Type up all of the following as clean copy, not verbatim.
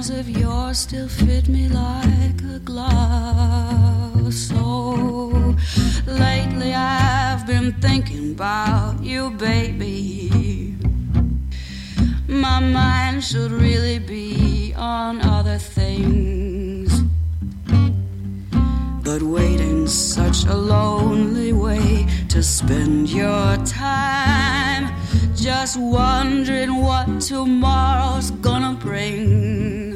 arms of yours still fit me like a glove. So lately I've been thinking about you, baby. My mind should really be on other things, but waiting's such a lonely way to spend your time, just wondering what tomorrow's gonna bring.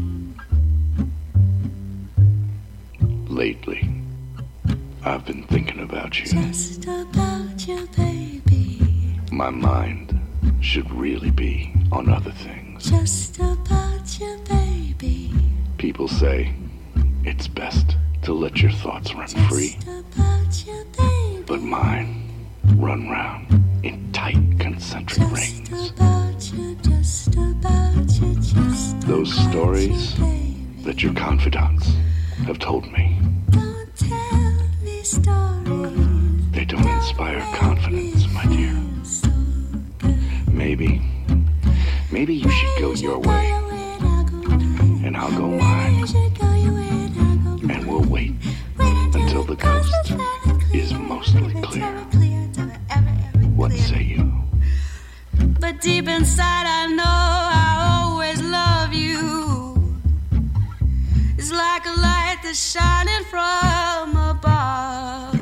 Lately, I've been thinking about you. Just about you, baby. My mind should really be on other things. Just about you, baby. People say it's best to let your thoughts run free. Just about you, baby. But mine run round in tight concentric rings. Just about you, just about you, just Those about stories you, baby. that your confidants have told me, Don't tell me stories. they don't inspire confidence, my dear. So good. Maybe you should go your way, and I'll go mine, and we'll wait until the coast is mostly clear. What say you? But deep inside I know I always love you. It's like a light that's shining from above.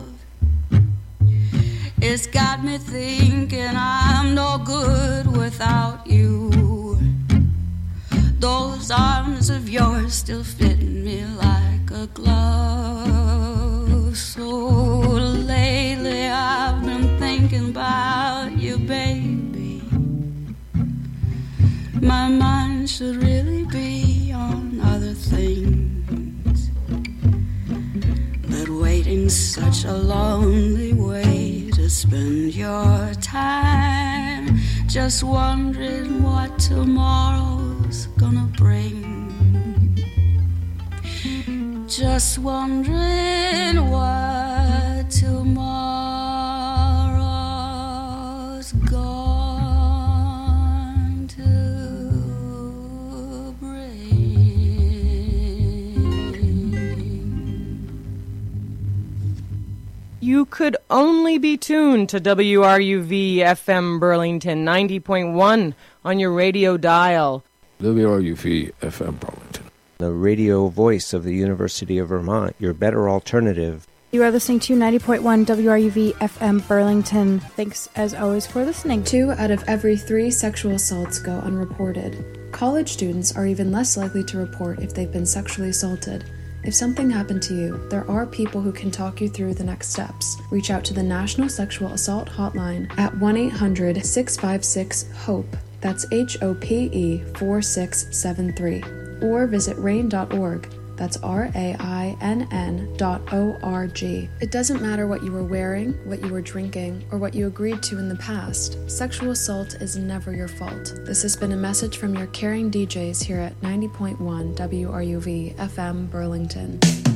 It's got me thinking I'm no good without you. Those arms of yours still fit me like a glove. So lately I've been thinking about you, baby. My mind should really be on other things, but waiting's such a lonely way to spend your time, just wondering what tomorrow's gonna bring. Just wondering what tomorrow's going to bring. You could only be tuned to WRUV FM Burlington 90.1 on your radio dial. WRUV FM Burlington, the radio voice of the University of Vermont, your better alternative. You are listening to 90.1 WRUV FM Burlington. Thanks, as always, for listening. 2 out of every 3 sexual assaults go unreported. College students are even less likely to report if they've been sexually assaulted. If something happened to you, there are people who can talk you through the next steps. Reach out to the National Sexual Assault Hotline at 1-800-656-HOPE. That's HOPE 4673. Or visit RAIN.org. That's RAINN.org. It doesn't matter what you were wearing, what you were drinking, or what you agreed to in the past. Sexual assault is never your fault. This has been a message from your caring DJs here at 90.1 WRUV FM Burlington.